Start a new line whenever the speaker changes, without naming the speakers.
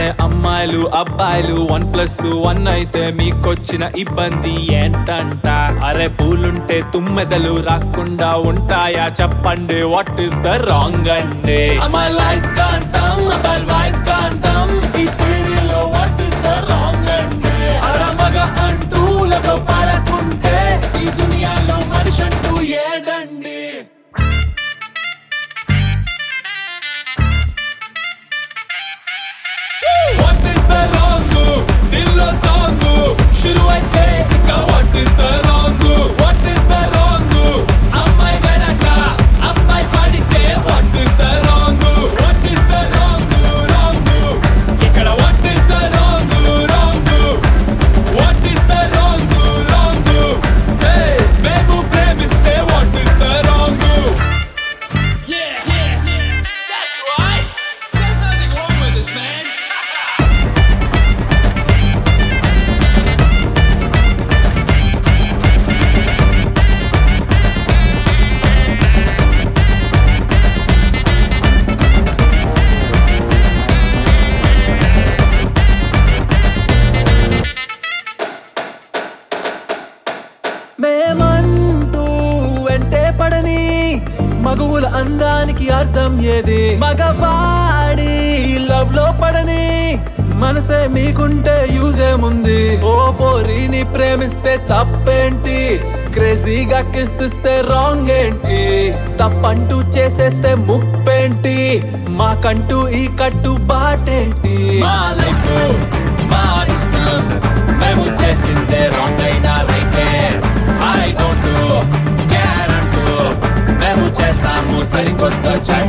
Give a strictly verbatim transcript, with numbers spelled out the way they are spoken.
అమ్మాయిలు అబ్బాయిలు one plus one అయితే మీకొచ్చిన ఇబ్బంది ఏంటంట? అరే పూలుంటే తుమ్మెదలు రాకుండా ఉంటాయా చెప్పండి, వాట్ ఇస్ ద రాంగ్ అంటే? అమ్మాయిలైస్ కాంతం అబ్బాయిల వాయిస్ కాంతం, ఈ థియరీలో వాట్ ఇస్ ద రాంగ్ అంటే? అడమగ అంటూ లవ పడకుంటే ఈ దునియాలో మనిషి అంటూ ఏడండి? What is the wrong? Dillo song shuru aithe ika what is the wrong? What is the wrong? Ammai venaka ammai padite what is the wrong? What is the wrong? Wrong ikkada what is the wrong? Wrong what is the wrong? Wrong hey memu premiste what is the wrong? Yeah yeah that's right, there's nothing wrong with this, man. మేమంటూ వెంటే పడని మగువుల అందానికి అర్థం ఏది? మగవాడి love లో పడని మనసే మీకుంటే use ఏముంది? ఓ పోరిని ప్రేమిస్తే తప్పేంటి? క్రేజీగా కిస్ ఇస్తే రాంగ్ ఏంటి? తప్పంటూ చేసేస్తే ముప్పేంటి? మాకంటూ ఈ కట్టు బాటేంటి? మా లైఫ్ మా ఇష్టం, మేము చేసిందే రాంగ్ అయినా రైటే ఐ డోంట్ కేర్ అంటూ మేము చేస్తాము సరికొత్త